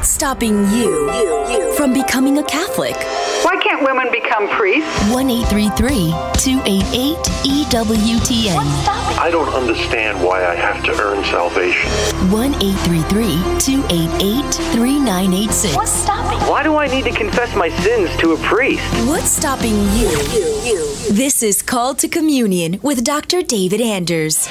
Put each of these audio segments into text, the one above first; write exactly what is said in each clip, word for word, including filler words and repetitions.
What's stopping you, you, you from becoming a Catholic? Why can't women become priests? one eight three three, two eight eight, E W T N. What's stopping? I don't understand why I have to earn salvation. one eight three three, two eight eight, three nine eight six. What's stopping? Why do I need to confess my sins to a priest? What's stopping you, you, you? This is Called to Communion with Doctor David Anders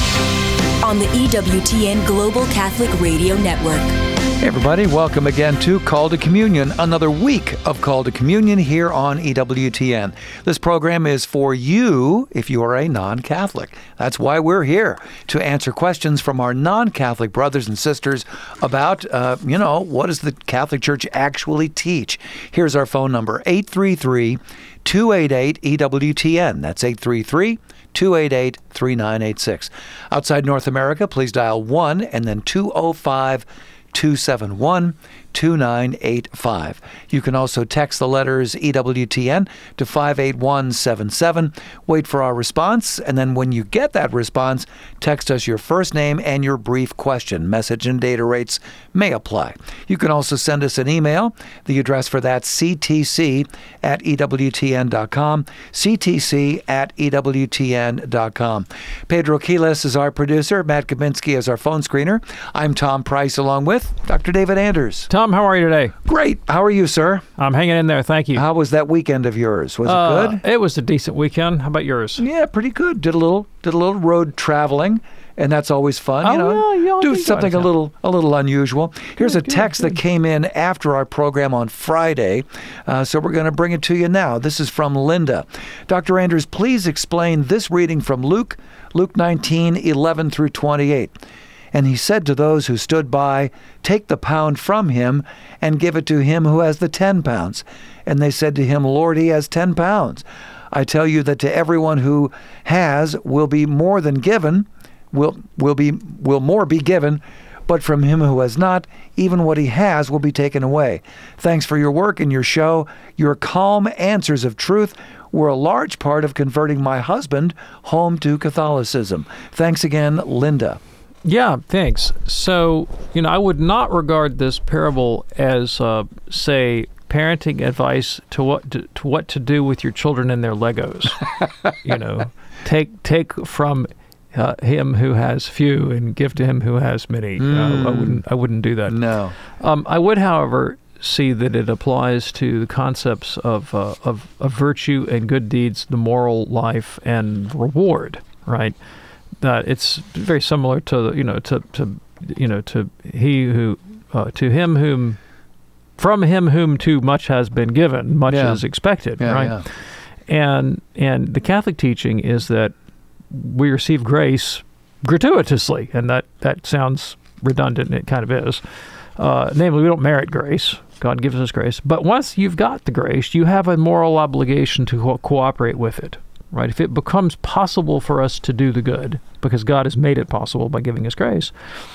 on the E W T N Global Catholic Radio Network. Hey everybody, welcome again to Call to Communion, another week of Call to Communion here on E W T N. This program is for you if you are a non-Catholic. That's why we're here, to answer questions from our non-Catholic brothers and sisters about, uh, you know, what does the Catholic Church actually teach? Here's our phone number, eight three three, two eight eight, E W T N. That's eight three three, two eight eight, three nine eight six. Outside North America, please dial one and then two oh five, two seven one, two nine eight five. You can also text the letters E W T N to five eight one seven seven. Wait for our response, and then when you get that response, text us your first name and your brief question. Message and data rates may apply. You can also send us an email. The address for that, c t c at e w t n dot com, c t c at e w t n dot com. Pedro Quiles is our producer. Matt Kabinski is our phone screener. I'm Tom Price, along with Doctor David Anders. Tom, how are you today? Great. How are you, sir? I'm hanging in there, thank you. How was that weekend of yours? Was uh, it good? It was a decent weekend. How about yours? Yeah, pretty good. Did a little did a little road traveling, and that's always fun. Oh, you know, yeah, you do something a little a little unusual. Here's good, a text good, good. that came in after our program on Friday, uh, so we're going to bring it to you now. This is from Linda. Doctor Anders, please explain this reading from Luke, Luke nineteen, eleven through twenty-eight. And he said to those who stood by, "Take the pound from him and give it to him who has the ten pounds. And they said to him, Lord, he has ten pounds. I tell you that to everyone who has will be more than given, will will be will more be given, but from him who has not, even what he has will be taken away. Thanks for your work and your show. Your calm answers of truth were a large part of converting my husband home to Catholicism. Thanks again, Linda." Yeah, thanks. So, you know, I would not regard this parable as, uh, say, parenting advice to what to, to what to do with your children and their Legos. You know, take take from uh, him who has few and give to him who has many. Mm. Uh, I wouldn't I wouldn't do that. No. Um, I would, however, see that it applies to the concepts of, uh, of of virtue and good deeds, the moral life, and reward. Right. That it's very similar to you know to, to you know to he who uh, to him whom from him whom too much has been given, much yeah. is expected, yeah, right? Yeah. And and the Catholic teaching is that we receive grace gratuitously, and that, that sounds redundant, and it kind of is. Uh, namely, we don't merit grace. God gives us grace, but once you've got the grace, you have a moral obligation to co- cooperate with it. Right? If it becomes possible for us to do the good, because God has made it possible by giving us grace,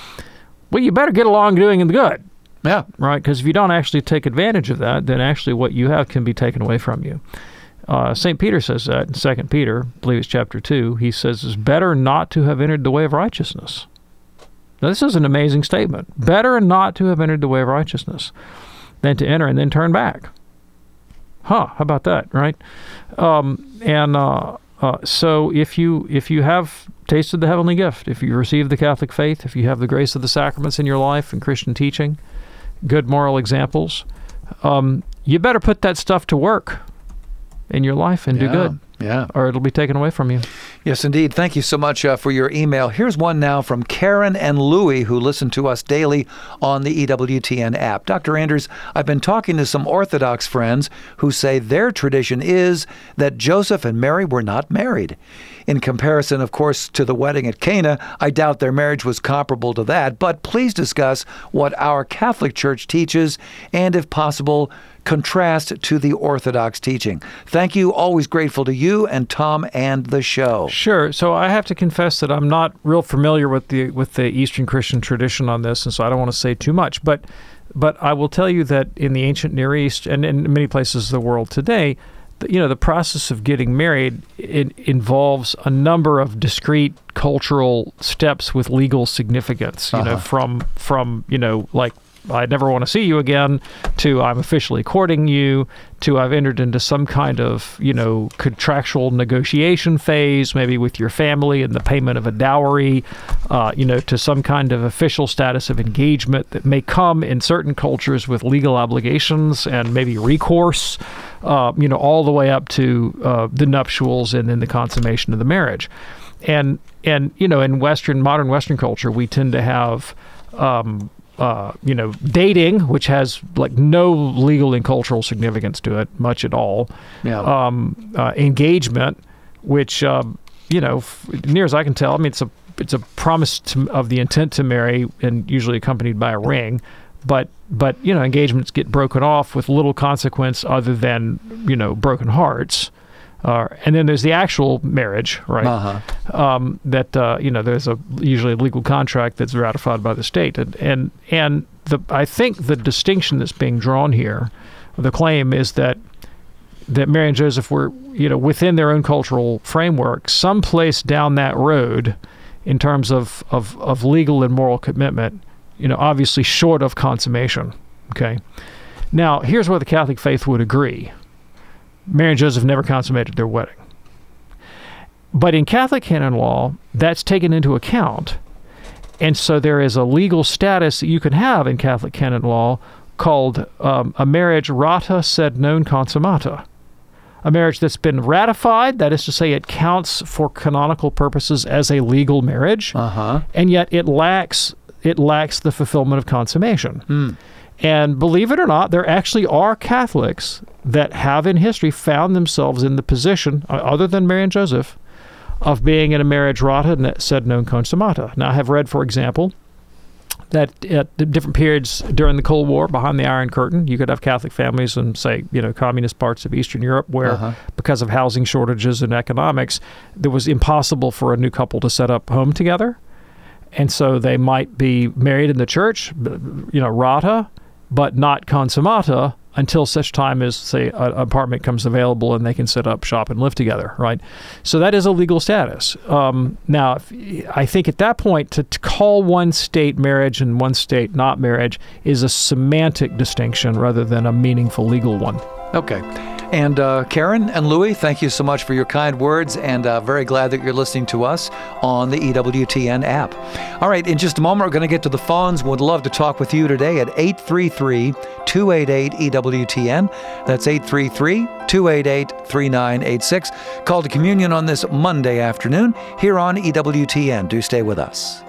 well, you better get along doing the good. Yeah. Right? Because if you don't actually take advantage of that, then actually what you have can be taken away from you. Uh, Saint Peter says that in Second Peter, I believe it's chapter two. He says it's better not to have entered the way of righteousness. Now, this is an amazing statement. Better not to have entered the way of righteousness than to enter and then turn back. Huh, how about that, right? Um, and uh, uh, so if you if you have tasted the heavenly gift, if you receive the Catholic faith, if you have the grace of the sacraments in your life and Christian teaching, good moral examples, um, you better put that stuff to work in your life and yeah, do good. Yeah. Or it'll be taken away from you. Yes, indeed. Thank you so much uh, for your email. Here's one now from Karen and Louie, who listen to us daily on the E W T N app. Doctor Anders, I've been talking to some Orthodox friends who say their tradition is that Joseph and Mary were not married. In comparison, of course, to the wedding at Cana, I doubt their marriage was comparable to that, but please discuss what our Catholic Church teaches and, if possible, contrast to the Orthodox teaching. Thank you. Always grateful to you and Tom and the show. Sure. So I have to confess that I'm not real familiar with the with the Eastern Christian tradition on this, and so I don't want to say too much. But but I will tell you that in the ancient Near East and in many places of the world today, you know, the process of getting married, it involves a number of discrete cultural steps with legal significance, you uh-huh. know, from, from, you know, like I never want to see you again, to I'm officially courting you, to I've entered into some kind of, you know, contractual negotiation phase, maybe with your family and the payment of a dowry, uh, you know, to some kind of official status of engagement that may come in certain cultures with legal obligations and maybe recourse, uh, you know, all the way up to uh, the nuptials and then the consummation of the marriage. And, and you know, in Western, modern Western culture, we tend to have... Um, Uh, you know, dating, which has like no legal and cultural significance to it, much at all. Yeah. Um, uh, engagement, which, uh, you know, f- near as I can tell, I mean, it's a it's a promise to, of the intent to marry, and usually accompanied by a ring. But but you know, engagements get broken off with little consequence other than, you know, broken hearts. Uh, and then there's the actual marriage, right? Uh-huh. Um, that uh, you know, there's a usually a legal contract that's ratified by the state, and and and the I think the distinction that's being drawn here, the claim is that that Mary and Joseph were, you know, within their own cultural framework, someplace down that road, in terms of of of legal and moral commitment, you know, obviously short of consummation. Okay, now here's where the Catholic faith would agree. Mary and Joseph never consummated their wedding. But in Catholic canon law, that's taken into account. And so there is a legal status that you can have in Catholic canon law called um, a marriage rata sed non consummata. A marriage that's been ratified, that is to say it counts for canonical purposes as a legal marriage, Uh-huh. and yet it lacks it lacks the fulfillment of consummation. Hmm. And believe it or not, there actually are Catholics that have in history found themselves in the position, other than Mary and Joseph, of being in a marriage rata sed non consummata. Now, I have read, for example, that at different periods during the Cold War, behind the Iron Curtain, you could have Catholic families in, say, you know, communist parts of Eastern Europe where, Uh-huh. because of housing shortages and economics, it was impossible for a new couple to set up home together. And so they might be married in the church, you know, rata, but not consummata until such time as, say, an apartment comes available and they can set up shop and live together, right? So that is a legal status. Um, now, if, I think at that point, to, to call one state marriage and one state not marriage is a semantic distinction rather than a meaningful legal one. Okay. And uh, Karen and Louie, thank you so much for your kind words, and uh, very glad that you're listening to us on the E W T N app. All right, in just a moment, we're going to get to the phones. Would love to talk with you today at eight three three, two eight eight, E W T N. That's eight three three, two eight eight, three nine eight six. Call to Communion on this Monday afternoon here on E W T N. Do stay with us.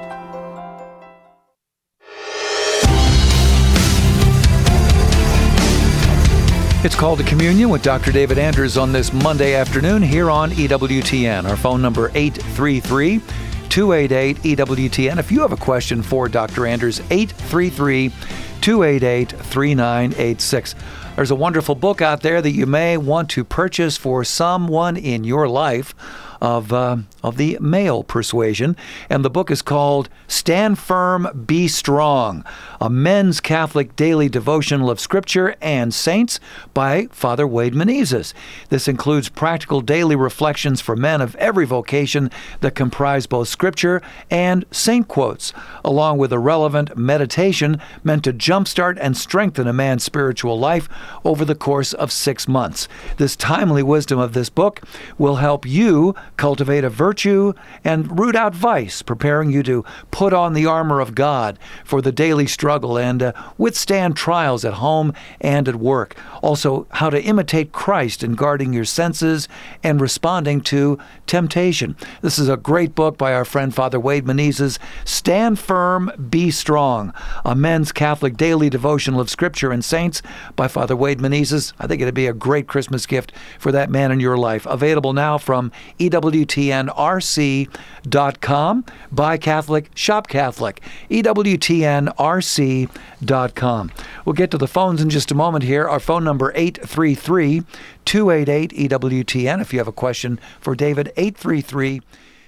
It's Called to Communion with Doctor David Anders on this Monday afternoon here on E W T N. Our phone number eight three three, two eight eight, E W T N. If you have a question for Doctor Anders, eight three three, two eight eight, three nine eight six. There's a wonderful book out there that you may want to purchase for someone in your life of uh, of the male persuasion, and the book is called Stand Firm, Be Strong, a men's Catholic daily devotional of Scripture and Saints by Father Wade Menezes. This includes practical daily reflections for men of every vocation that comprise both Scripture and saint quotes, along with a relevant meditation meant to jumpstart and strengthen a man's spiritual life over the course of six months. This timely wisdom of this book will help you cultivate a virtue and root out vice, preparing you to put on the armor of God for the daily struggle and uh, withstand trials at home and at work. Also, how to imitate Christ in guarding your senses and responding to temptation. This is a great book by our friend Father Wade Menezes, Stand Firm, Be Strong, a men's Catholic daily devotional of Scripture and Saints by Father Wade Menezes. I think it'd be a great Christmas gift for that man in your life. Available now from E W T N R C dot com. Buy Catholic, shop Catholic. E W T N R C dot com. We'll get to the phones in just a moment here. Our phone number eight three three, two eight eight, E W T N. If you have a question for David, eight three three,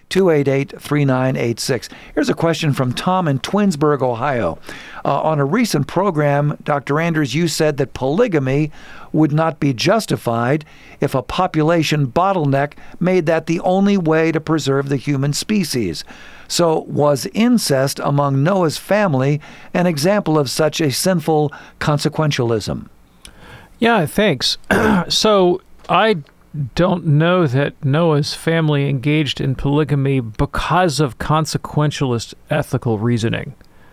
two eight eight, three nine eight six. Here's a question from Tom in Twinsburg, Ohio. Uh, on a recent program, Doctor Anders, you said that polygamy would not be justified if a population bottleneck made that the only way to preserve the human species. So was incest among Noah's family an example of such a sinful consequentialism? Yeah, thanks. So I don't know that Noah's family engaged in polygamy because of consequentialist ethical reasoning.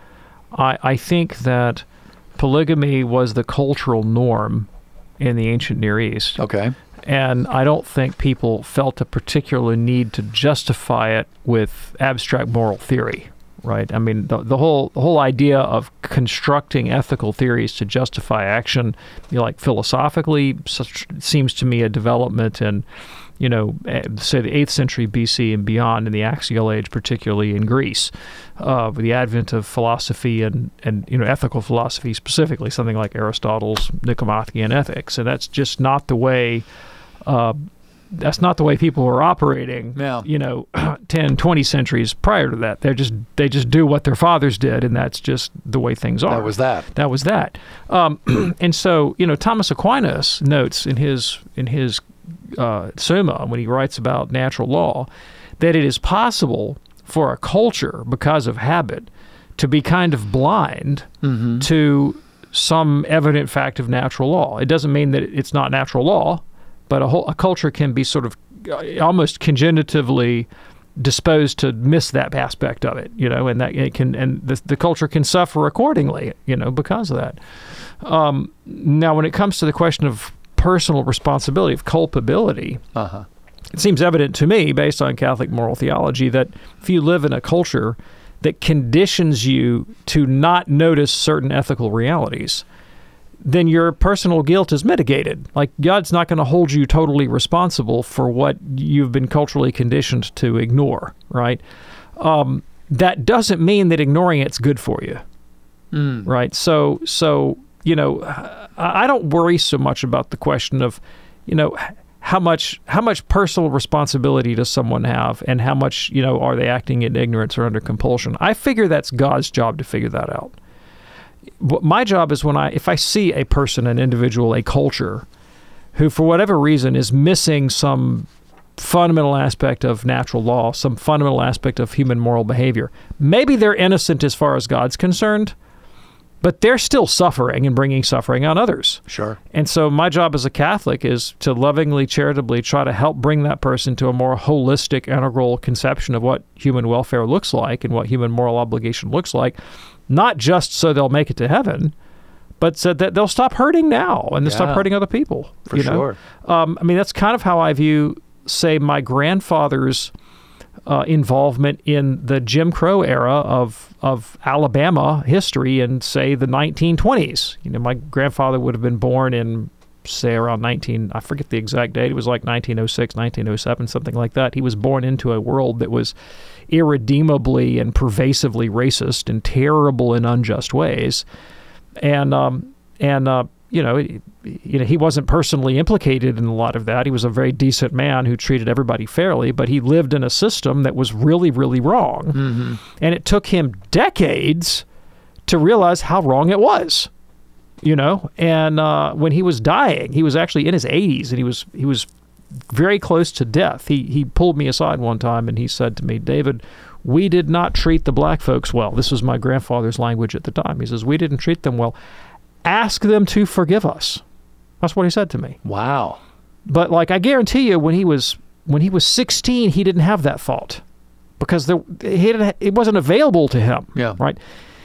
I, I think that polygamy was the cultural norm in the ancient Near East. Okay. And I don't think people felt a particular need to justify it with abstract moral theory, right? I mean, the, the whole the whole idea of constructing ethical theories to justify action, you know, like philosophically, such, seems to me a development in, you know, say the eighth century B C and beyond, in the Axial Age, particularly in Greece, uh, with the advent of philosophy and, and you know ethical philosophy specifically, something like Aristotle's Nicomachean Ethics, and that's just not the way. Uh, that's not the way people were operating, yeah. you know, ten, twenty centuries prior to that. They're just they just do what their fathers did, and that's just the way things are. That was that. That was that. Um, and so, you know, Thomas Aquinas notes in his in his uh, Summa, when he writes about natural law, that it is possible for a culture, because of habit, to be kind of blind mm-hmm. to some evident fact of natural law. It doesn't mean that it's not natural law, but a, whole, a culture can be sort of almost congenitively disposed to miss that aspect of it, you know, and that it can, and the, the culture can suffer accordingly, you know, because of that. Um, now, when it comes to the question of personal responsibility, of culpability, uh-huh. it seems evident to me, based on Catholic moral theology, that if you live in a culture that conditions you to not notice certain ethical realities, then your personal guilt is mitigated. Like, God's not going to hold you totally responsible for what you've been culturally conditioned to ignore, right? Um, that doesn't mean that ignoring it's good for you, mm. right? So, so you know, I don't worry so much about the question of, you know, how much how much personal responsibility does someone have, and how much, you know, are they acting in ignorance or under compulsion? I figure that's God's job to figure that out. My job is when I, if I see a person, an individual, a culture, who for whatever reason is missing some fundamental aspect of natural law, some fundamental aspect of human moral behavior, maybe they're innocent as far as God's concerned, but they're still suffering and bringing suffering on others. Sure. And so my job as a Catholic is to lovingly, charitably try to help bring that person to a more holistic, integral conception of what human welfare looks like and what human moral obligation looks like. Not just so they'll make it to heaven, but so that they'll stop hurting now and they'll yeah, stop hurting other people. For you know? sure. Um, I mean, that's kind of how I view, say, my grandfather's uh, involvement in the Jim Crow era of of Alabama history in, say, the nineteen twenties. You know, my grandfather would have been born in, say, around nineteen, I forget the exact date. It was like nineteen oh six, nineteen oh seven, something like that. He was born into a world that was irredeemably and pervasively racist in terrible and unjust ways, and um, and uh, you know, you know, he wasn't personally implicated in a lot of that. He was a very decent man who treated everybody fairly, but he lived in a system that was really, really wrong, mm-hmm. and it took him decades to realize how wrong it was. You know, and uh, when he was dying, he was actually in his eighties, and he was he was. very close to death. He he pulled me aside one time and he said to me, "David, we did not treat the black folks well." This was my grandfather's language at the time. He says, "We didn't treat them well. Ask them to forgive us." That's what he said to me. Wow. But like, I guarantee you, when he was when he was sixteen, he didn't have that thought, because there, he didn't, it wasn't available to him. Yeah. Right.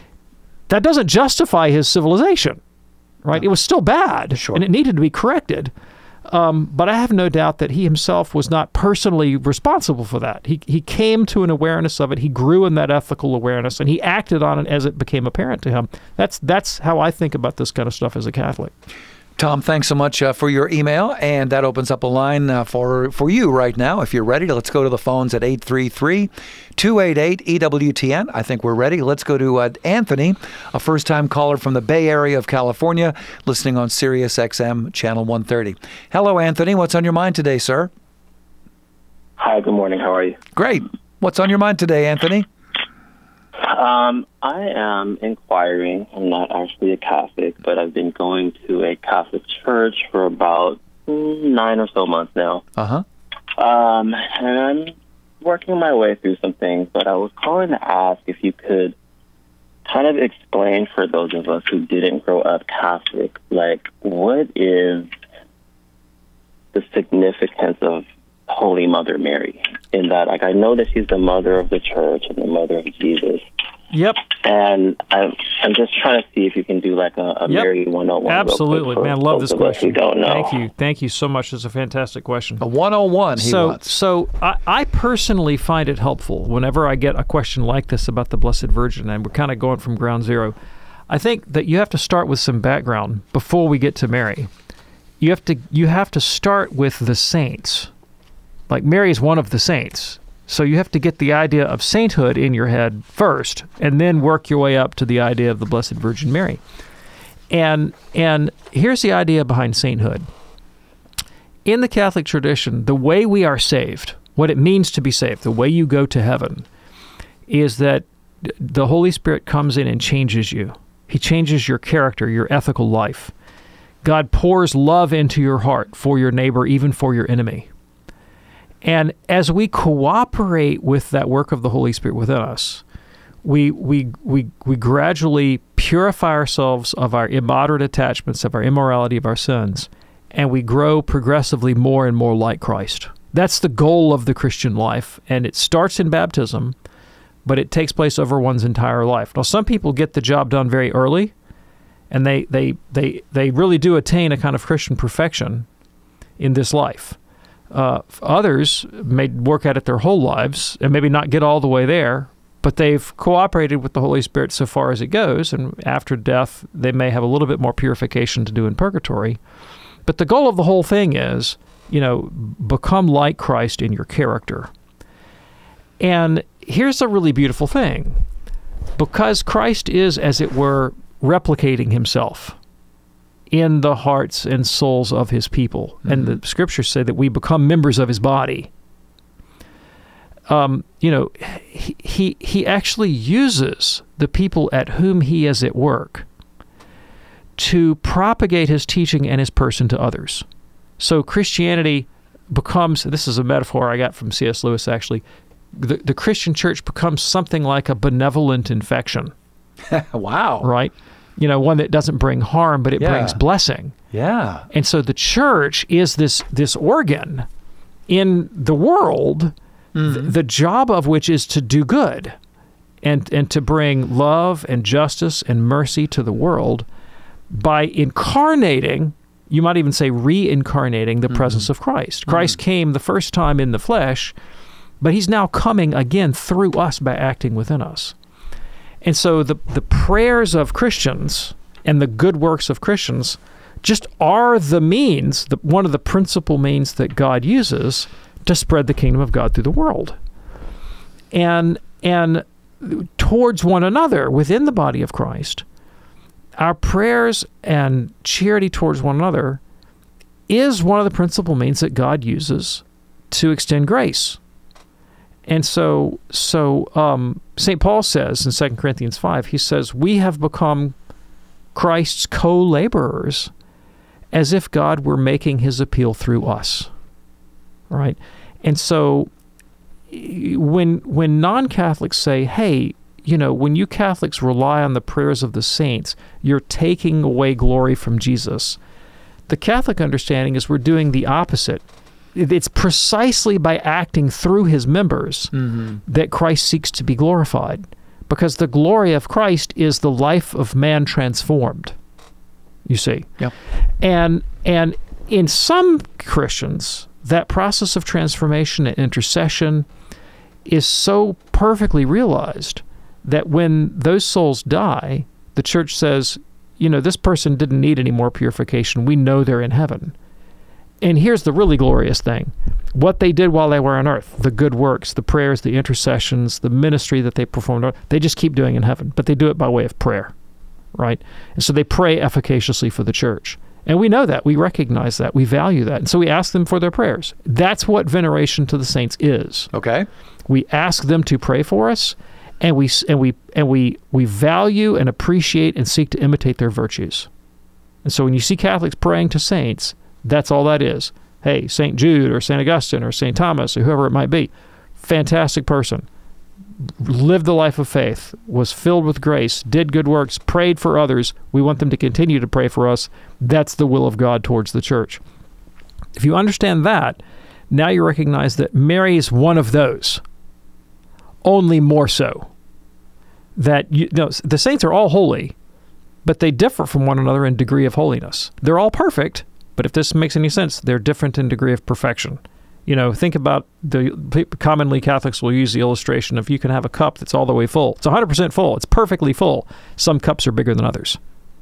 That doesn't justify his civilization. Right. No. It was still bad, sure. and it needed to be corrected. Um, but I have no doubt that he himself was not personally responsible for that. He he came to an awareness of it. He grew in that ethical awareness, and he acted on it as it became apparent to him. That's that's how I think about this kind of stuff as a Catholic. Tom, thanks so much uh, for your email, and that opens up a line uh, for, for you right now. If you're ready, let's go to the phones at eight three three, two eight eight, E W T N. I think we're ready. Let's go to uh, Anthony, a first-time caller from the Bay Area of California, listening on Sirius X M Channel one thirty. Hello, Anthony. What's on your mind today, sir? Hi, good morning. How are you? Great. What's on your mind today, Anthony? Um, I am inquiring. I'm not actually a Catholic, but I've been going to a Catholic church for about mm, nine or so months now. Uh-huh. Um, and I'm working my way through some things, but I was calling to ask if you could kind of explain for those of us who didn't grow up Catholic, like, what is the significance of Holy Mother Mary? In that, like, I know that she's the mother of the church and the mother of Jesus. Yep. And I'm, I'm just trying to see if you can do like a, a yep. Mary one oh one. Absolutely, man. Love this question. Don't know. Thank you. Thank you so much. It's a fantastic question. A one oh one he so, wants. So I, I personally find it helpful whenever I get a question like this about the Blessed Virgin, and we're kind of going from ground zero. I think that you have to start with some background before we get to Mary. You have to you have to start with the saints. Like, Mary is one of the saints. So you have to get the idea of sainthood in your head first, and then work your way up to the idea of the Blessed Virgin Mary. And and here's the idea behind sainthood. In the Catholic tradition, the way we are saved, what it means to be saved, the way you go to heaven, is that the Holy Spirit comes in and changes you. He changes your character, your ethical life. God pours love into your heart for your neighbor, even for your enemy. And as we cooperate with that work of the Holy Spirit within us, we we we we gradually purify ourselves of our immoderate attachments, of our immorality, of our sins, and we grow progressively more and more like Christ. That's the goal of the Christian life, and it starts in baptism, but it takes place over one's entire life. Now, some people get the job done very early, and they they they they really do attain a kind of Christian perfection in this life. Uh, others may work at it their whole lives and maybe not get all the way there, but they've cooperated with the Holy Spirit so far as it goes, and after death, they may have a little bit more purification to do in purgatory. But the goal of the whole thing is, you know, become like Christ in your character. And here's a really beautiful thing. Because Christ is, as it were, replicating himself in the hearts and souls of his people. Mm-hmm. And the scriptures say that we become members of his body. Um, you know, he, he he actually uses the people at whom he is at work to propagate his teaching and his person to others. So Christianity becomes, this is a metaphor I got from C S Lewis actually, the, the Christian church becomes something like a benevolent infection. Wow. Right? You know, one that doesn't bring harm, but it yeah. brings blessing. Yeah. And so the church is this this organ in the world, mm-hmm. th- the job of which is to do good and, and to bring love and justice and mercy to the world by incarnating, you might even say reincarnating, the mm-hmm. presence of Christ. Christ mm-hmm. came the first time in the flesh, but he's now coming again through us by acting within us. And so the the prayers of Christians and the good works of Christians just are the means, the, one of the principal means that God uses to spread the kingdom of God through the world. And and towards one another within the body of Christ, our prayers and charity towards one another is one of the principal means that God uses to extend grace. And so, so um, Saint Paul says in Second Corinthians five, he says, we have become Christ's co-laborers as if God were making his appeal through us, right? And so when when non-Catholics say, hey, you know, when you Catholics rely on the prayers of the saints, you're taking away glory from Jesus, the Catholic understanding is we're doing the opposite. It's precisely by acting through his members mm-hmm. that Christ seeks to be glorified, because the glory of Christ is the life of man transformed, you see. Yep. And and in some Christians, that process of transformation and intercession is so perfectly realized that when those souls die, the church says, you know, this person didn't need any more purification. We know they're in heaven. And here's the really glorious thing. What they did while they were on earth, the good works, the prayers, the intercessions, the ministry that they performed, they just keep doing in heaven, but they do it by way of prayer, right? And so they pray efficaciously for the church. And we know that. We recognize that. We value that. And so we ask them for their prayers. That's what veneration to the saints is. Okay. We ask them to pray for us, and we and we and we we value and appreciate and seek to imitate their virtues. And so when you see Catholics praying to saints, that's all that is. Hey, Saint Jude or Saint Augustine or Saint Thomas or whoever it might be, fantastic person, lived the life of faith, was filled with grace, did good works, prayed for others. We want them to continue to pray for us. That's the will of God towards the church. If you understand that, now you recognize that Mary is one of those, only more so. That you, no, the saints are all holy, but they differ from one another in degree of holiness. They're all perfect, but if this makes any sense, they're different in degree of perfection. You know, think about the, commonly Catholics will use the illustration of you can have a cup that's all the way full. It's one hundred percent full. It's perfectly full. Some cups are bigger than others.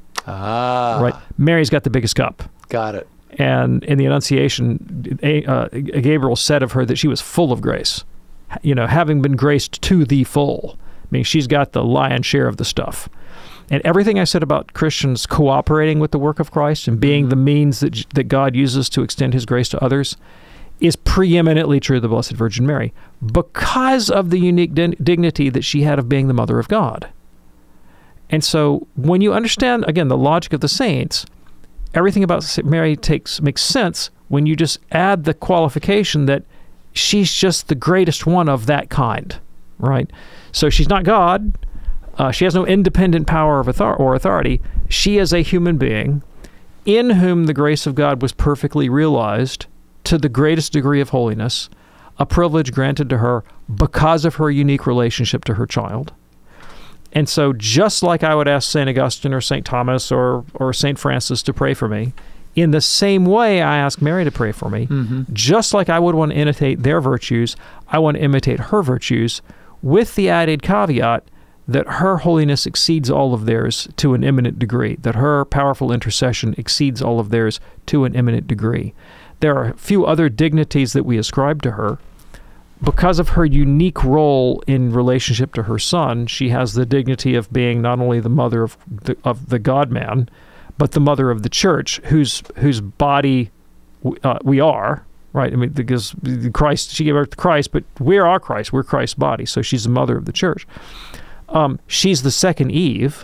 Ah. Right. Mary's got the biggest cup. Got it. And in the Annunciation, uh, Gabriel said of her that she was full of grace. You know, having been graced to the full. I mean, she's got the lion's share of the stuff. And everything I said about Christians cooperating with the work of Christ and being the means that that God uses to extend his grace to others is preeminently true of the Blessed Virgin Mary because of the unique din- dignity that she had of being the Mother of God. And so when you understand, again, the logic of the saints, everything about Mary takes makes sense when you just add the qualification that she's just the greatest one of that kind, right? So she's not God. Uh, she has no independent power of author- or authority. She is a human being in whom the grace of God was perfectly realized to the greatest degree of holiness, a privilege granted to her because of her unique relationship to her child. And so just like I would ask Saint Augustine or Saint Thomas or, or Saint Francis to pray for me, in the same way I ask Mary to pray for me, mm-hmm. just like I would want to imitate their virtues, I want to imitate her virtues with the added caveat that her holiness exceeds all of theirs to an eminent degree, that her powerful intercession exceeds all of theirs to an eminent degree. There are a few other dignities that we ascribe to her. Because of her unique role in relationship to her son, she has the dignity of being not only the mother of the, of the God-man, but the mother of the church, whose whose body uh, we are, right? I mean, because Christ, she gave birth to Christ, but we're our Christ. We're Christ's body, so she's the mother of the church. Um, she's the second Eve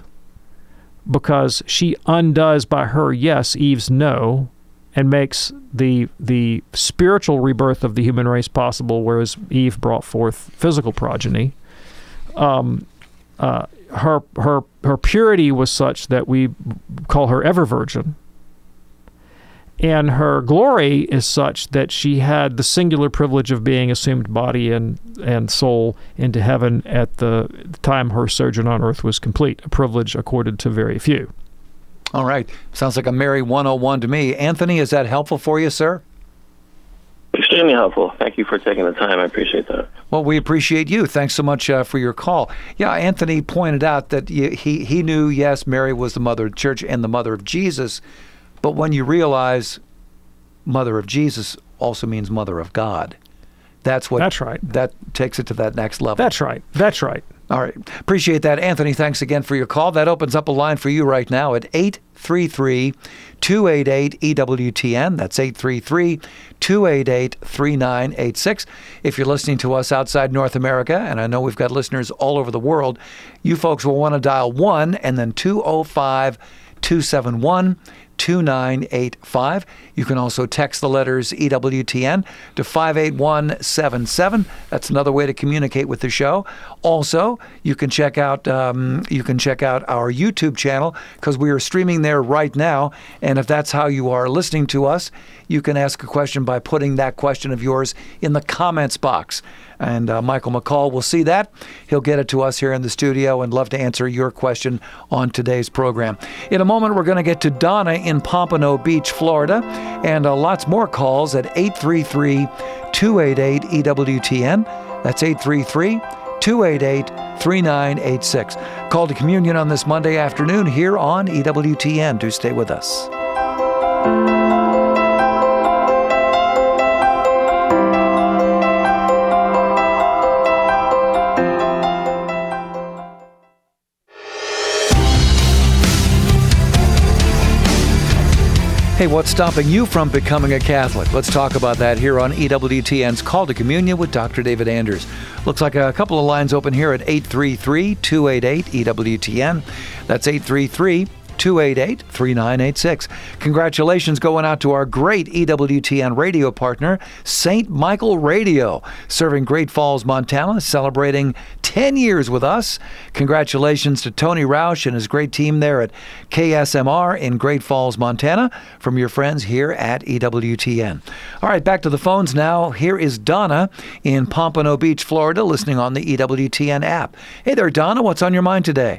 because she undoes by her yes Eve's no, and makes the the spiritual rebirth of the human race possible, whereas Eve brought forth physical progeny. Um, uh, her her her purity was such that we call her ever virgin, and her glory is such that she had the singular privilege of being assumed body and and soul into heaven at the time her sojourn on earth was complete, a privilege accorded to very few. All right. Sounds like a Mary one oh one to me. Anthony, is that helpful for you, sir? Extremely helpful. Thank you for taking the time. I appreciate that. Well, we appreciate you. Thanks so much uh, for your call. Yeah, Anthony pointed out that he, he knew, yes, Mary was the mother of the church and the mother of Jesus, but when you realize mother of Jesus also means mother of God, that's what... That's right. That takes it to that next level. That's right. That's right. All right. Appreciate that. Anthony, thanks again for your call. That opens up a line for you right now at eight three three, two eight eight, E W T N. That's eight three three, two eight eight, three nine eight six. If you're listening to us outside North America, and I know we've got listeners all over the world, you folks will want to dial one and then two oh five, two seven one, two nine eight five. You can also text the letters E W T N to five eight one seven seven. That's another way to communicate with the show. Also, you can check out um, you can check out our YouTube channel because we are streaming there right now. And if that's how you are listening to us, you can ask a question by putting that question of yours in the comments box. And uh, Michael McCall will see that. He'll get it to us here in the studio and love to answer your question on today's program. In a moment, we're going to get to Donna in Pompano Beach, Florida, and uh, lots more calls at eight three three, two eight eight, E W T N. That's eight three three, two eight eight, three nine eight six. Call to Communion on this Monday afternoon here on E W T N. Do stay with us. Hey, what's stopping you from becoming a Catholic? Let's talk about that here on E W T N's Call to Communion with Doctor David Anders. Looks like a couple of lines open here at eight three three, two eight eight, E W T N. That's eight three three, two eight eight, three nine eight six. Congratulations going out to our great E W T N radio partner, Saint Michael Radio, serving Great Falls, Montana, celebrating ten years with us. Congratulations to Tony Roush and his great team there at K S M R in Great Falls, Montana, from your friends here at E W T N. All right, back to the phones now. Here is Donna in Pompano Beach, Florida, listening on the E W T N app. Hey there, Donna. What's on your mind today?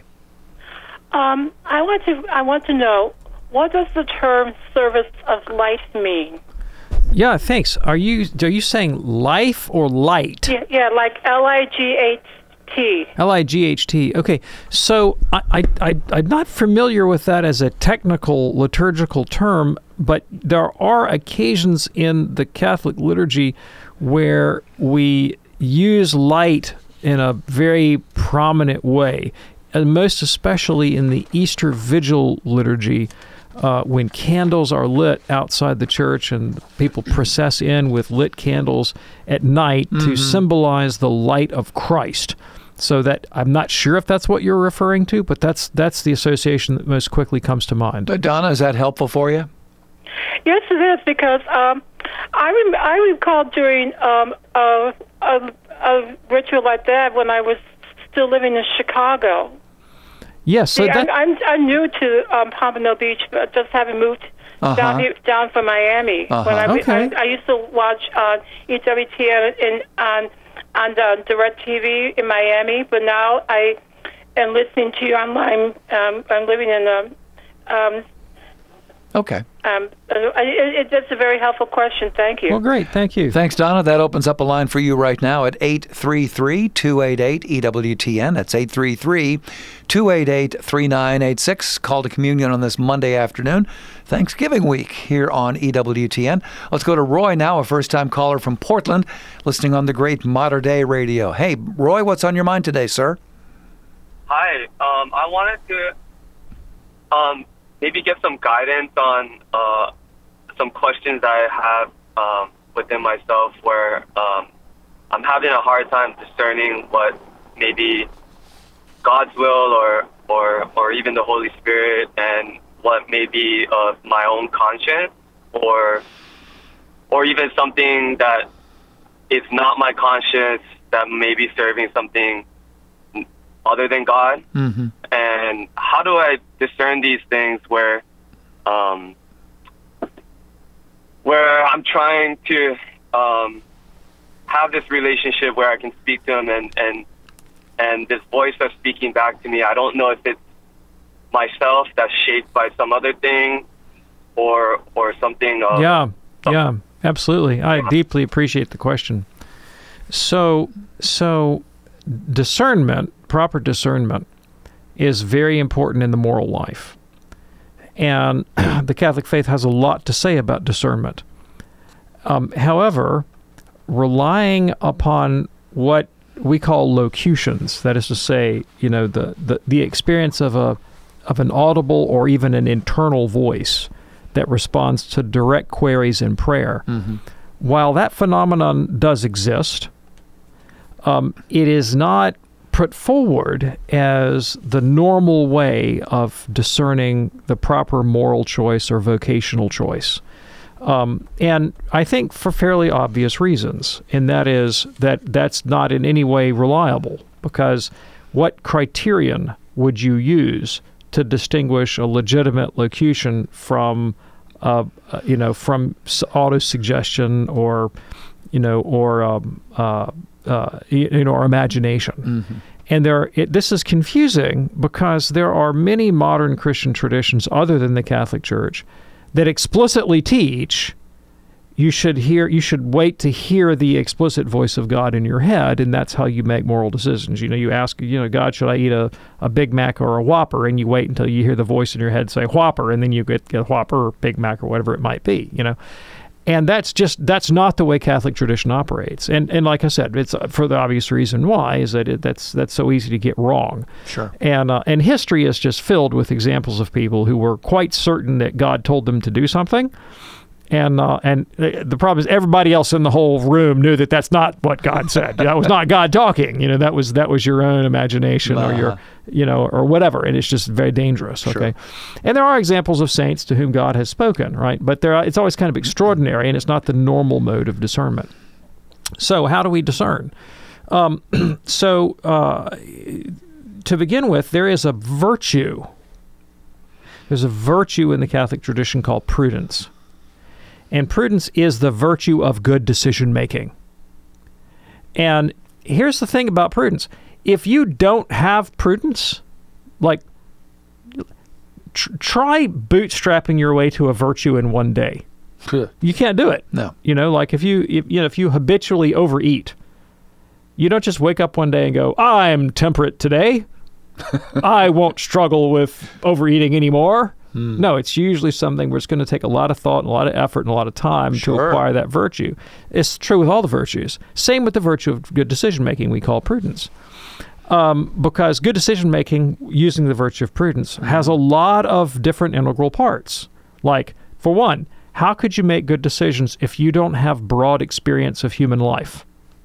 Um, I want to I want to know, what does the term service of life mean? Yeah, thanks. Are you are you saying life or light? Yeah, yeah, like L I G H T. L I G H T. Okay, so I, I, I, I'm not familiar with that as a technical liturgical term, but there are occasions in the Catholic liturgy where we use light in a very prominent way, and most especially in the Easter Vigil liturgy, uh, when candles are lit outside the church and people process in with lit candles at night mm-hmm. to symbolize the light of Christ. So that I'm not sure if that's what you're referring to, but that's that's the association that most quickly comes to mind. Donna, is that helpful for you? Yes, it is, because um, I rem- I recall during um, a, a, a ritual like that when I was still living in Chicago. Yes, so See, that... I'm, I'm I'm new to um, Pompano Beach, but just having moved uh-huh. down here, down from Miami. Uh-huh. When I, okay. I I used to watch uh, E W T N in on on uh, DirecTV in Miami, but now I am listening to you online. Um, I'm living in a. Um, okay. Um, it, it, it's a very helpful question. Thank you. Well, great. Thank you. Thanks, Donna. That opens up a line for you right now at eight three three, two eight eight, E W T N. That's eight three three, two eight eight, three nine eight six. Call to Communion on this Monday afternoon, Thanksgiving week, here on E W T N. Let's go to Roy now, a first-time caller from Portland, listening on the great Mater Dei Radio. Hey, Roy, what's on your mind today, sir? Hi. Um, I wanted to... Um, maybe get some guidance on uh, some questions I have um, within myself where um, I'm having a hard time discerning what maybe God's will or, or, or even the Holy Spirit, and what may be of my own conscience, or or even something that is not my conscience that may be serving something other than God. Mm-hmm. And how do I discern these things where um, where I'm trying to um, have this relationship where I can speak to him, and, and and this voice that's speaking back to me, I don't know if it's myself that's shaped by some other thing or or something. Of, yeah, some, yeah, absolutely. I deeply appreciate the question. So, so discernment, proper discernment, is very important in the moral life. And the Catholic faith has a lot to say about discernment. Um, however, relying upon what we call locutions, that is to say, you know, the, the, the experience of a of an audible or even an internal voice that responds to direct queries in prayer. Mm-hmm. While that phenomenon does exist, um, it is not put forward as the normal way of discerning the proper moral choice or vocational choice. Um, and I think for fairly obvious reasons, and that is that that's not in any way reliable, because what criterion would you use to distinguish a legitimate locution from, uh, uh, you know, from auto-suggestion or, you know, or, um, uh, uh, you know, or imagination? Mm-hmm. And there, it, this is confusing because there are many modern Christian traditions other than the Catholic Church that explicitly teach you should hear, you should wait to hear the explicit voice of God in your head, and that's how you make moral decisions. You know, you ask, you know, God, should I eat a, a Big Mac or a Whopper? And you wait until you hear the voice in your head say Whopper, and then you get, get a Whopper or Big Mac or whatever it might be, you know. And that's just that's not the way Catholic tradition operates. And and like I said, it's for the obvious reason why is that it, that's that's so easy to get wrong. Sure. And uh, and history is just filled with examples of people who were quite certain that God told them to do something. And uh, and the problem is everybody else in the whole room knew that that's not what God said. That was not God talking. You know, that was that was your own imagination uh-huh. or your, you know, or whatever. And it's just very dangerous. Okay. Sure. And there are examples of saints to whom God has spoken, right? But there are, it's always kind of extraordinary, and it's not the normal mode of discernment. So how do we discern? Um, so uh, to begin with, there is a virtue. There's a virtue in the Catholic tradition called prudence. And prudence is the virtue of good decision-making. And here's the thing about prudence. If you don't have prudence, like, tr- try bootstrapping your way to a virtue in one day. You can't do it. No. You know, like if you, if, you know, if you habitually overeat, you don't just wake up one day and go, I'm temperate today. I won't struggle with overeating anymore. Hmm. No, it's usually something where it's going to take a lot of thought and a lot of effort and a lot of time sure. to acquire that virtue. It's true with all the virtues. Same with the virtue of good decision-making we call prudence. Um, because good decision-making using the virtue of prudence has a lot of different integral parts. Like, for one, how could you make good decisions if you don't have broad experience of human life?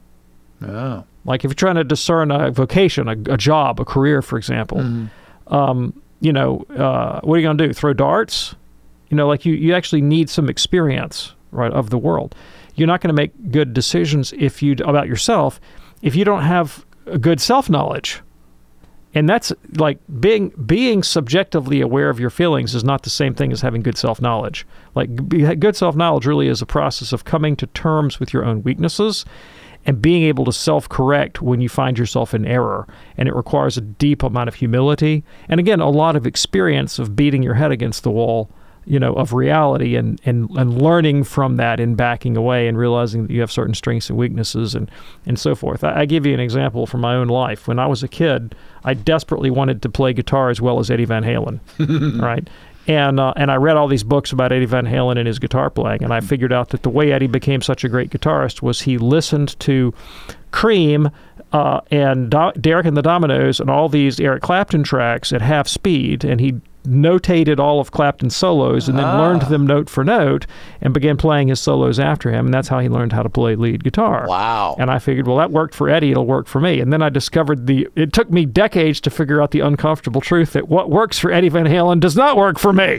Oh. Like if you're trying to discern a vocation, a, a job, a career, for example, mm-hmm. um, you know, uh, what are you going to do? Throw darts? You know, like you, you actually need some experience, right, of the world. You're not going to make good decisions if you about yourself if you don't have a good self-knowledge. And that's like being being subjectively aware of your feelings is not the same thing as having good self-knowledge. Like be, good self-knowledge really is a process of coming to terms with your own weaknesses and being able to self-correct when you find yourself in error. And it requires a deep amount of humility. And again, a lot of experience of beating your head against the wall, you know, of reality and, and, and learning from that and backing away and realizing that you have certain strengths and weaknesses and, and so forth. I, I give you an example from my own life. When I was a kid, I desperately wanted to play guitar as well as Eddie Van Halen, right? And uh, and I read all these books about Eddie Van Halen and his guitar playing, and I figured out that the way Eddie became such a great guitarist was he listened to Cream uh, and Do- Derek and the Dominoes and all these Eric Clapton tracks at half speed, and he notated all of Clapton's solos and then ah. learned them note for note and began playing his solos after him, and that's how he learned how to play lead guitar. Wow. And I figured, well, that worked for Eddie, it'll work for me. And then I discovered the, it took me decades to figure out the uncomfortable truth that what works for Eddie Van Halen does not work for me.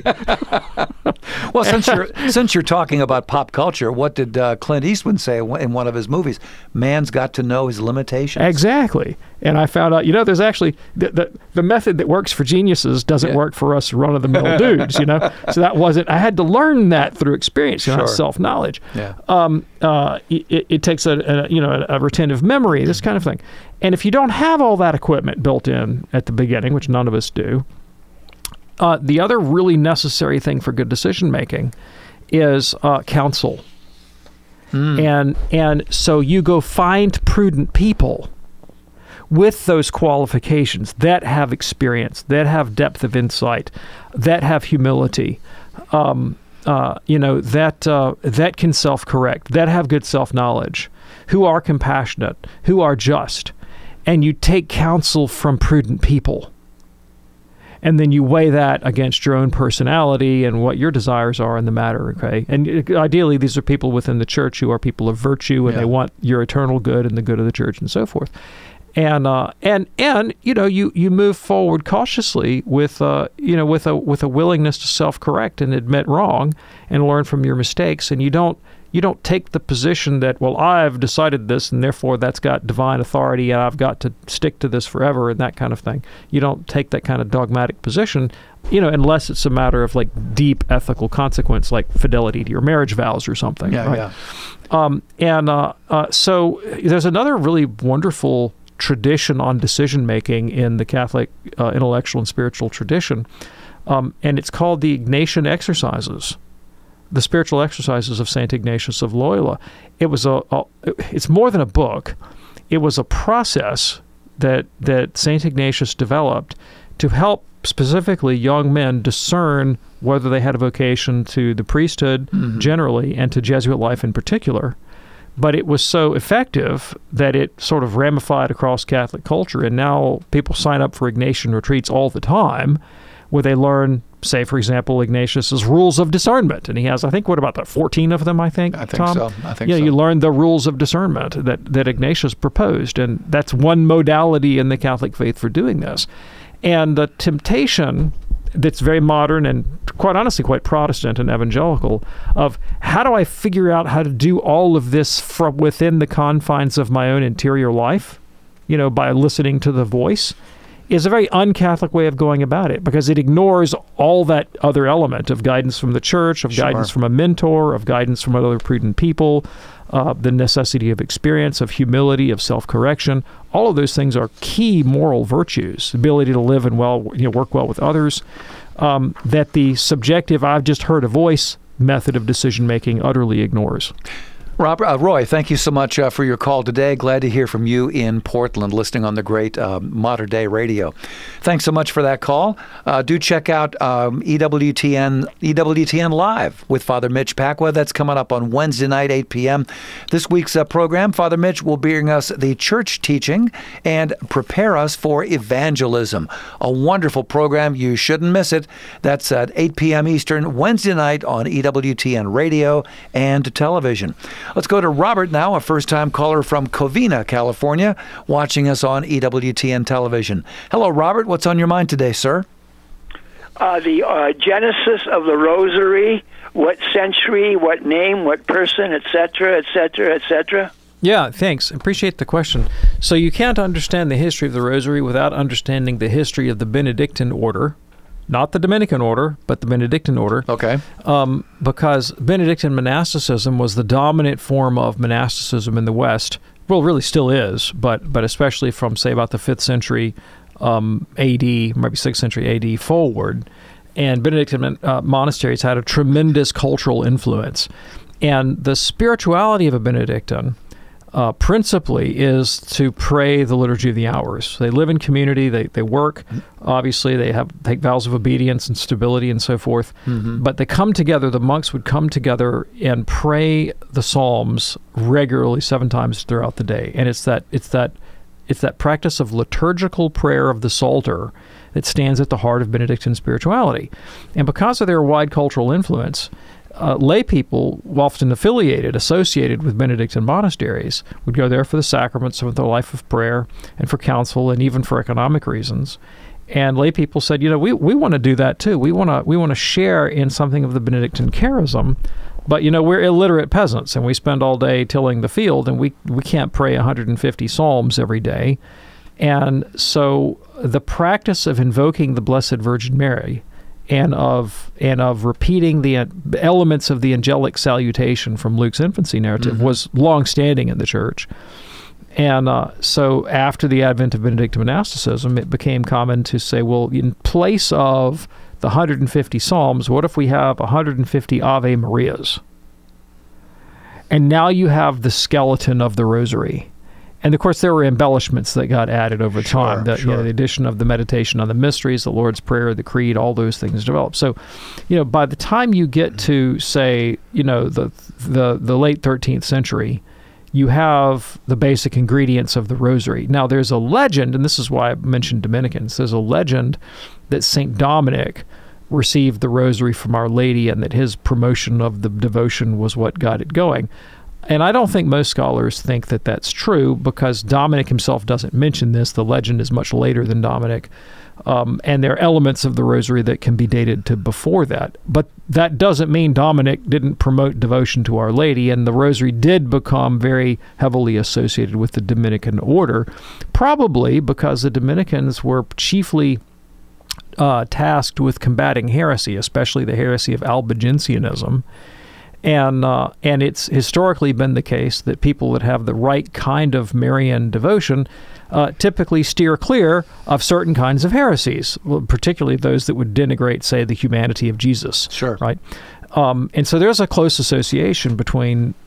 Well, since you're since you're talking about pop culture, what did uh, Clint Eastwood say in one of his movies? Man's got to know his limitations. Exactly. And I found out, you know, there's actually, the the, the method that works for geniuses doesn't yeah. work for us run-of-the-mill dudes, you know? So that wasn't, I had to learn that through experience, you know, sure. self-knowledge. Yeah. Um, uh, it, it takes a, a, you know, a retentive memory, this kind of thing. And if you don't have all that equipment built in at the beginning, which none of us do, uh, the other really necessary thing for good decision-making is uh, counsel. Mm. And And so you go find prudent people with those qualifications that have experience, that have depth of insight, that have humility, um, uh, you know, that uh, that can self-correct, that have good self-knowledge, who are compassionate, who are just, and you take counsel from prudent people. And then you weigh that against your own personality and what your desires are in the matter, okay? And ideally, these are people within the church who are people of virtue, and yeah. they want your eternal good and the good of the church and so forth. And uh, and and you know you, you move forward cautiously with uh, you know with a with a willingness to self-correct and admit wrong and learn from your mistakes. And you don't you don't take the position that, well, I've decided this and therefore that's got divine authority and I've got to stick to this forever and that kind of thing. You don't take that kind of dogmatic position, you know, unless it's a matter of like deep ethical consequence, like fidelity to your marriage vows or something. Yeah, right? yeah. Um, and uh, uh, so there's another really wonderful tradition on decision-making in the Catholic uh, intellectual and spiritual tradition, um, and it's called the Ignatian Exercises, the spiritual exercises of Saint Ignatius of Loyola. It was a, a it's more than a book. It was a process that that Saint Ignatius developed to help specifically young men discern whether they had a vocation to the priesthood mm-hmm. generally and to Jesuit life in particular. But it was so effective that it sort of ramified across Catholic culture, and now people sign up for Ignatian retreats all the time where they learn, say, for example, Ignatius's rules of discernment. And he has, I think, what about that, fourteen of them, I think, I think Tom? so. I think yeah, so. You learn the rules of discernment that, that Ignatius proposed, and that's one modality in the Catholic faith for doing this. And the temptation that's very modern and quite honestly quite Protestant and evangelical of how do I figure out how to do all of this from within the confines of my own interior life, you know, by listening to the voice, is a very un-Catholic way of going about it, because it ignores all that other element of guidance from the church, of Sure. guidance from a mentor, of guidance from other prudent people, uh, the necessity of experience, of humility, of self-correction. All of those things are key moral virtues, the ability to live and well, you know, work well with others, um, that the subjective, I've just heard a voice method of decision-making utterly ignores. Robert, uh, Roy, thank you so much uh, for your call today. Glad to hear from you in Portland, listening on the great uh, Modern Day Radio. Thanks so much for that call. Uh, do check out um, E W T N E W T N Live with Father Mitch Pacwa. That's coming up on Wednesday night, eight p.m. This week's uh, program, Father Mitch will bring us the church teaching and prepare us for evangelism. A wonderful program. You shouldn't miss it. That's at eight p.m. Eastern, Wednesday night on E W T N Radio and television. Let's go to Robert now, a first-time caller from Covina, California, watching us on E W T N television. Hello, Robert. What's on your mind today, sir? Uh, the uh, genesis of the rosary, what century, what name, what person, et cetera, et cetera, et cetera. Yeah, thanks. Appreciate the question. So you can't understand the history of the rosary without understanding the history of the Benedictine order. Not the Dominican order, but the Benedictine order. Okay. Um, because Benedictine monasticism was the dominant form of monasticism in the West. Well, really still is, but but especially from, say, about the fifth century um, A D, maybe sixth century A D forward. And Benedictine uh, monasteries had a tremendous cultural influence. And the spirituality of a Benedictine Uh, principally is to pray the Liturgy of the Hours. They live in community, they, they work, obviously they have take vows of obedience and stability and so forth, mm-hmm. but they come together, the monks would come together and pray the Psalms regularly seven times throughout the day. And it's that it's that it's that practice of liturgical prayer of the Psalter that stands at the heart of Benedictine spirituality. And because of their wide cultural influence, Uh, lay people, often affiliated, associated with Benedictine monasteries, would go there for the sacraments of their life of prayer and for counsel and even for economic reasons. And lay people said, you know, we, we want to do that too. We want to we want to share in something of the Benedictine charism, but, you know, we're illiterate peasants and we spend all day tilling the field and we, we can't pray one hundred fifty psalms every day. And so the practice of invoking the Blessed Virgin Mary and of and of repeating the elements of the angelic salutation from Luke's infancy narrative mm-hmm. was long-standing in the church. And uh, so after the advent of Benedictine monasticism, it became common to say, well, in place of the one hundred fifty psalms, what if we have one hundred fifty Ave Marias? And now you have the skeleton of the rosary. And, of course, there were embellishments that got added over time. Sure, the, sure. you know, the addition of the meditation on the mysteries, the Lord's Prayer, the Creed, all those things developed. So, you know, by the time you get to, say, you know, the the, the late thirteenth century, you have the basic ingredients of the rosary. Now, there's a legend, and this is why I mentioned Dominicans. There's a legend that Saint Dominic received the rosary from Our Lady and that his promotion of the devotion was what got it going. And I don't think most scholars think that that's true because Dominic himself doesn't mention this. The legend is much later than Dominic. Um, and there are elements of the rosary that can be dated to before that. But that doesn't mean Dominic didn't promote devotion to Our Lady, and the rosary did become very heavily associated with the Dominican order, probably because the Dominicans were chiefly uh, tasked with combating heresy, especially the heresy of Albigensianism. And uh, and it's historically been the case that people that have the right kind of Marian devotion uh, typically steer clear of certain kinds of heresies, well, particularly those that would denigrate, say, the humanity of Jesus. Sure. Right. Um, and so there's a close association between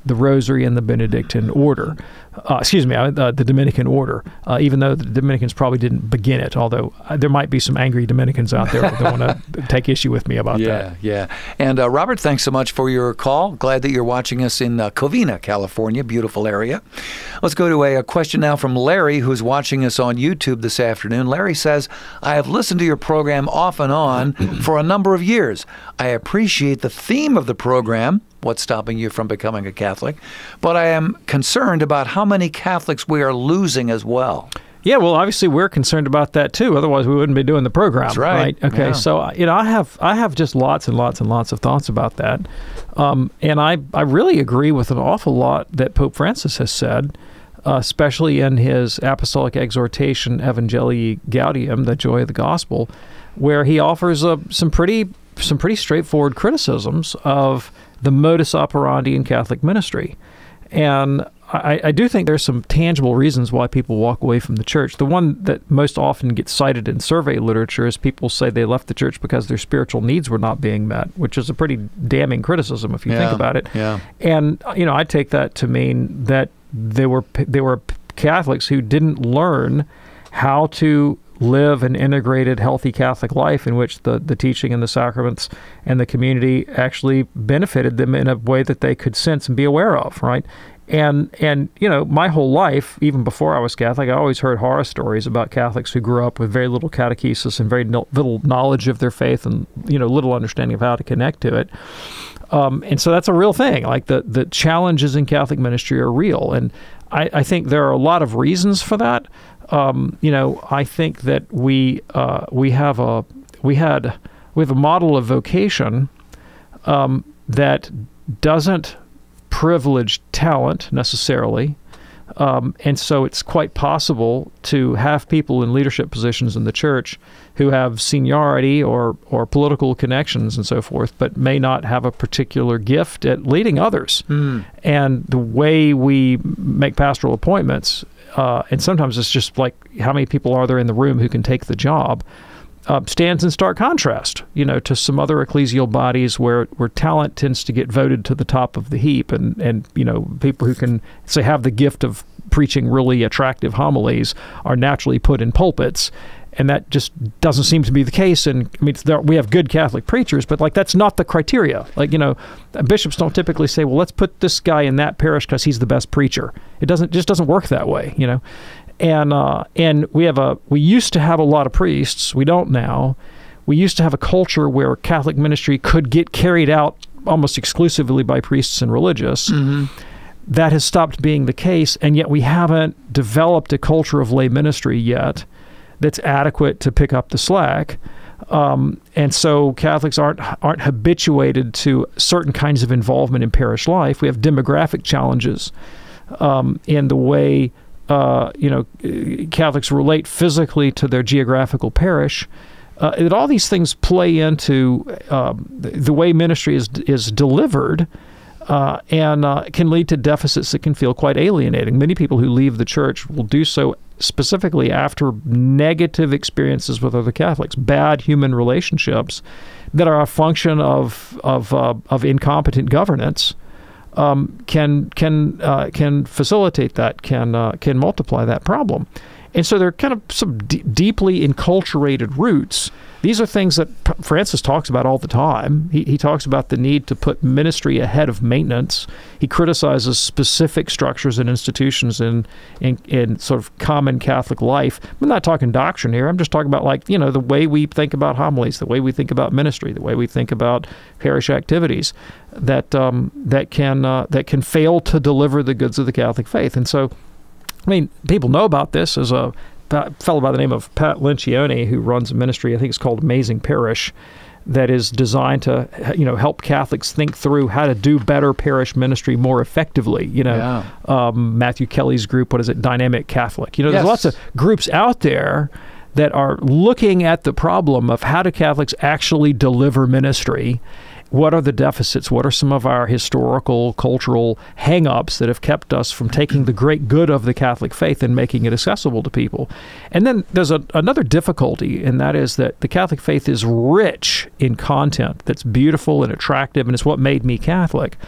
the Rosary and the Benedictine order. Uh, excuse me, uh, the, the Dominican order, uh, even though the Dominicans probably didn't begin it, although uh, there might be some angry Dominicans out there that want to take issue with me about yeah, that. Yeah, yeah. And uh, Robert, thanks so much for your call. Glad that you're watching us in uh, Covina, California. Beautiful area. Let's go to a, a question now from Larry, who's watching us on YouTube this afternoon. Larry says, I have listened to your program off and on for a number of years. I appreciate the theme of the program, what's stopping you from becoming a Catholic, but I am concerned about how many Catholics we are losing as well. Yeah, well, obviously we're concerned about that too. Otherwise, we wouldn't be doing the program. That's right. right? Okay, yeah. so you know, I have I have just lots and lots and lots of thoughts about that, um, and I I really agree with an awful lot that Pope Francis has said, uh, especially in his Apostolic Exhortation Evangelii Gaudium, the Joy of the Gospel, where he offers uh, some pretty some pretty straightforward criticisms of the modus operandi in Catholic ministry. And I, I do think there's some tangible reasons why people walk away from the church. The one that most often gets cited in survey literature is people say they left the church because their spiritual needs were not being met, which is a pretty damning criticism if you yeah, think about it. Yeah. And you know, I take that to mean that they were they were Catholics who didn't learn how to live an integrated, healthy Catholic life in which the, the teaching and the sacraments and the community actually benefited them in a way that they could sense and be aware of, right? And, and you know, my whole life, even before I was Catholic, I always heard horror stories about Catholics who grew up with very little catechesis and very no, little knowledge of their faith and, you know, little understanding of how to connect to it. Um, and so that's a real thing. Like the, the challenges in Catholic ministry are real. And I, I think there are a lot of reasons for that. Um, you know, I think that we uh, we have a we had we have a model of vocation um, that doesn't privilege talent necessarily, um, and so it's quite possible to have people in leadership positions in the church who have seniority or or political connections and so forth, but may not have a particular gift at leading others. Mm. And the way we make pastoral appointments. Uh, and sometimes it's just like how many people are there in the room who can take the job, uh, stands in stark contrast, you know, to some other ecclesial bodies where where talent tends to get voted to the top of the heap, and and you know, people who can say have the gift of preaching really attractive homilies are naturally put in pulpits. And that just doesn't seem to be the case. And I mean, there, we have good Catholic preachers, but like that's not the criteria. Like, you know, bishops don't typically say, well, let's put this guy in that parish because he's the best preacher. It doesn't just doesn't work that way, you know. And uh, and we have a we used to have a lot of priests. We don't now. We used to have a culture where Catholic ministry could get carried out almost exclusively by priests and religious. Mm-hmm. That has stopped being the case, and yet we haven't developed a culture of lay ministry yet that's adequate to pick up the slack. Um, and so Catholics aren't aren't habituated to certain kinds of involvement in parish life. We have demographic challenges um, in the way uh, you know Catholics relate physically to their geographical parish. Uh, that all these things play into um, the, the way ministry is is delivered. Uh, and uh, can lead to deficits that can feel quite alienating. Many people who leave the church will do so specifically after negative experiences with other Catholics, bad human relationships that are a function of of uh, of incompetent governance. Um, can can uh, can facilitate that, can uh, can multiply that problem. And so they're kind of some d- deeply enculturated roots. These are things that P- Francis talks about all the time. He, he talks about the need to put ministry ahead of maintenance. He criticizes specific structures and institutions in, in, in sort of common Catholic life. I'm not talking doctrine here. I'm just talking about, like, you know, the way we think about homilies, the way we think about ministry, the way we think about parish activities that um, that can uh, that can fail to deliver the goods of the Catholic faith. And so, I mean, people know about this. There's a fellow by the name of Pat Lencioni who runs a ministry, I think it's called Amazing Parish, that is designed to, you know, help Catholics think through how to do better parish ministry more effectively. You know, yeah. um, Matthew Kelly's group, what is it, Dynamic Catholic? You know, there's yes. lots of groups out there that are looking at the problem of how do Catholics actually deliver ministry. What are the deficits? What are some of our historical, cultural hang-ups that have kept us from taking the great good of the Catholic faith and making it accessible to people? And then there's a, another difficulty, and that is that the Catholic faith is rich in content that's beautiful and attractive, and it's what made me Catholic.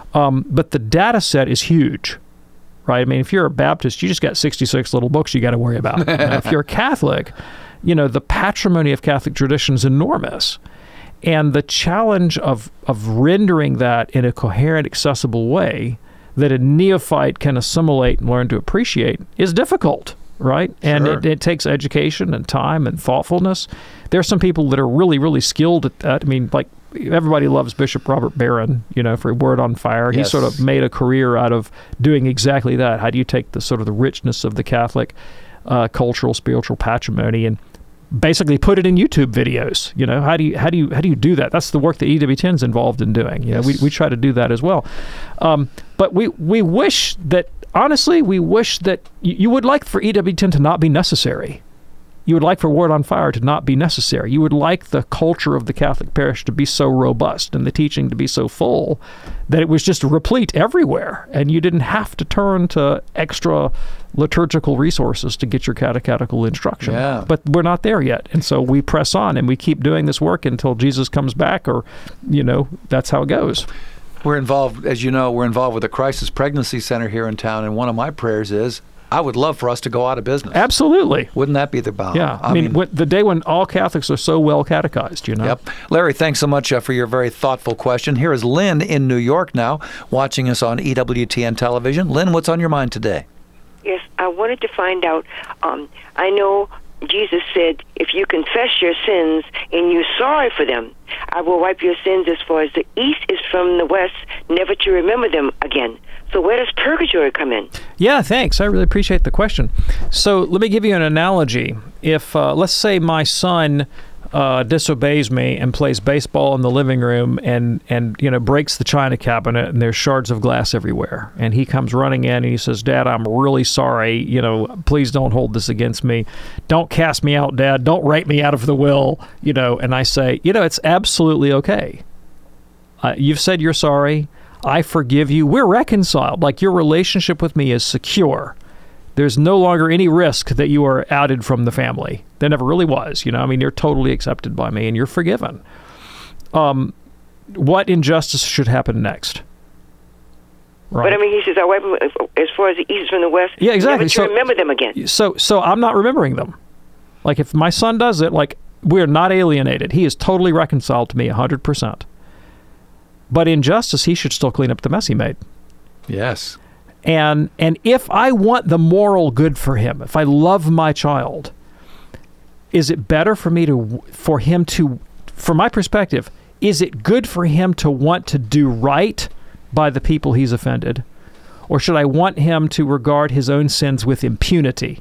Um, but the data set is huge, right? I mean, if you're a Baptist, you just got sixty-six little books you got to worry about. You know, if you're a Catholic, you know, the patrimony of Catholic tradition is enormous. And the challenge of, of rendering that in a coherent, accessible way that a neophyte can assimilate and learn to appreciate is difficult, right? And Sure. it, it takes education and time and thoughtfulness. There are some people that are really, really skilled at that. I mean, like, everybody loves Bishop Robert Barron, you know, for Word on Fire. He Yes. sort of made a career out of doing exactly that. How do you take the sort of the richness of the Catholic uh, cultural, spiritual patrimony and basically put it in YouTube videos? You know, how do you how do you how do you do that? That's the work that E W ten is involved in doing. You know, we Yes. we try to do that as well. Um, but we we wish that honestly, we wish that you, you would like for E W ten to not be necessary. You would like for Word on Fire to not be necessary. You would like the culture of the Catholic parish to be so robust and the teaching to be so full that it was just replete everywhere, and you didn't have to turn to extra liturgical resources to get your catechetical instruction. Yeah. But we're not there yet, and so we press on and we keep doing this work until Jesus comes back, or, you know, that's how it goes. We're involved, as you know, we're involved with the Crisis Pregnancy Center here in town, and one of my prayers is, I would love for us to go out of business. Absolutely. Wouldn't that be the bound? Yeah. I, mean, when, the day when all Catholics are so well catechized, you know. Yep. Larry, thanks so much uh, for your very thoughtful question. Here is Lynn in New York now, watching us on E W T N television. Lynn, what's on your mind today? Yes, I wanted to find out, um, I know Jesus said, if you confess your sins and you're sorry for them, I will wipe your sins as far as the east is from the west, never to remember them again. So where does purgatory come in? Yeah, thanks. I really appreciate the question. So let me give you an analogy. If, uh, let's say my son uh, disobeys me and plays baseball in the living room and, and, you know, breaks the china cabinet and there's shards of glass everywhere. And he comes running in and he says, Dad, I'm really sorry. You know, please don't hold this against me. Don't cast me out, Dad. Don't write me out of the will. You know, and I say, you know, it's absolutely okay. Uh, you've said you're sorry. I forgive you. We're reconciled. Like, your relationship with me is secure. There's no longer any risk that you are outed from the family. There never really was. You know, I mean, you're totally accepted by me and you're forgiven. Um, what injustice should happen next? Right. But I mean, he says, I wipe them as far as the east is from the west. Yeah, exactly. Never to So- remember them again. So, so I'm not remembering them. Like, if my son does it, like, we're not alienated. He is totally reconciled to me one hundred percent. But in justice, he should still clean up the mess he made. Yes. And and if I want the moral good for him, if I love my child, is it better for me to, for him to, from my perspective, is it good for him to want to do right by the people he's offended? Or should I want him to regard his own sins with impunity?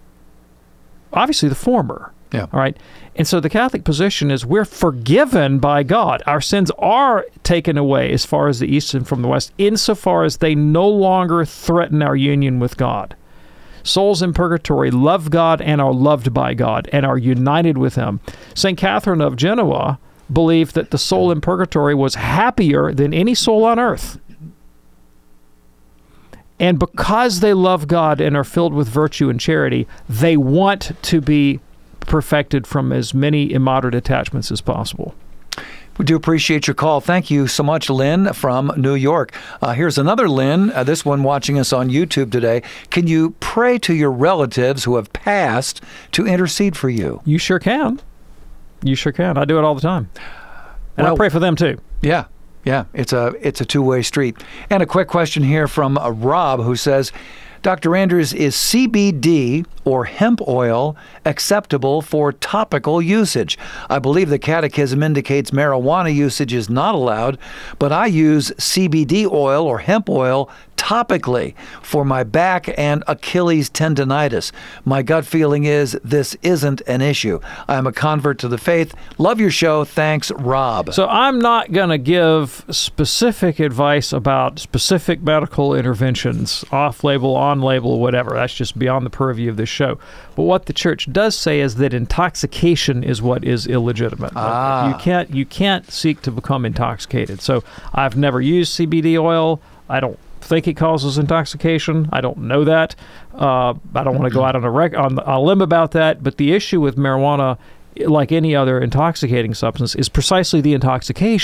Obviously the former. Yeah. All right. And so the Catholic position is we're forgiven by God. Our sins are taken away as far as the east and from the west, insofar as they no longer threaten our union with God. Souls in purgatory love God and are loved by God and are united with Him. Saint Catherine of Genoa believed that the soul in purgatory was happier than any soul on earth. And because they love God and are filled with virtue and charity, they want to be perfected from as many immoderate attachments as possible. We do appreciate your call. Thank you so much, Lynn from New York. Uh, here's another Lynn, uh, this one watching us on YouTube today. Can you pray to your relatives who have passed to intercede for you? You sure can. You sure can. I do it all the time. And Well, I pray for them too. Yeah, yeah. It's a it's a two-way street. And a quick question here from uh, Rob, who says, Doctor Andrews, is C B D or hemp oil acceptable for topical usage? I believe the Catechism indicates marijuana usage is not allowed, but I use C B D oil or hemp oil topically for my back and Achilles tendonitis. My gut feeling is this isn't an issue. I'm a convert to the faith. Love your show. Thanks, Rob. So I'm not going to give specific advice about specific medical interventions, off-label, on-label, whatever. That's just beyond the purview of this show. But what the church does say is that intoxication is what is illegitimate. Ah. You can't you can't seek to become intoxicated. So I've never used C B D oil. I don't think it causes intoxication. I don't know that. Uh, I don't want to go out on a rec- on a limb about that. But the issue with marijuana, like any other intoxicating substance, is precisely the intoxication,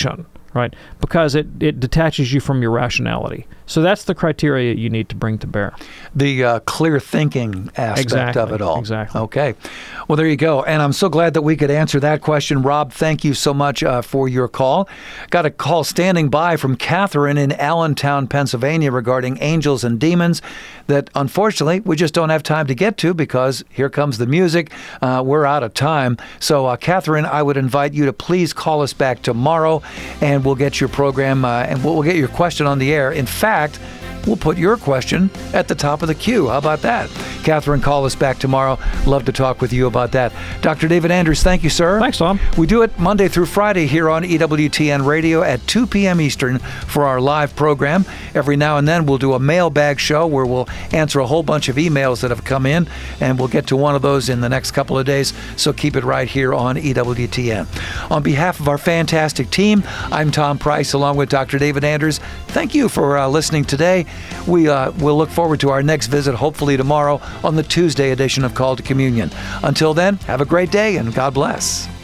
right? Because it, it detaches you from your rationality. So that's the criteria you need to bring to bear. The uh, clear thinking aspect exactly, of it all. Exactly. Okay. Well, there you go. And I'm so glad that we could answer that question. Rob, thank you so much uh, for your call. Got a call standing by from Catherine in Allentown, Pennsylvania regarding angels and demons that unfortunately we just don't have time to get to because here comes the music. Uh, we're out of time. So, uh, Catherine, I would invite you to please call us back tomorrow and we'll get your program uh, and we'll, we'll get your question on the air. In fact, we'll put your question at the top of the queue. How about that? Catherine, call us back tomorrow. Love to talk with you about that. Doctor David Anders, thank you, sir. Thanks, Tom. We do it Monday through Friday here on E W T N Radio at two p.m. Eastern for our live program. Every now and then we'll do a mailbag show where we'll answer a whole bunch of emails that have come in, and we'll get to one of those in the next couple of days, so keep it right here on E W T N. On behalf of our fantastic team, I'm Tom Price along with Doctor David Anders. Thank you for uh, listening today. We uh, will look forward to our next visit, hopefully tomorrow, on the Tuesday edition of Call to Communion. Until then, have a great day and God bless.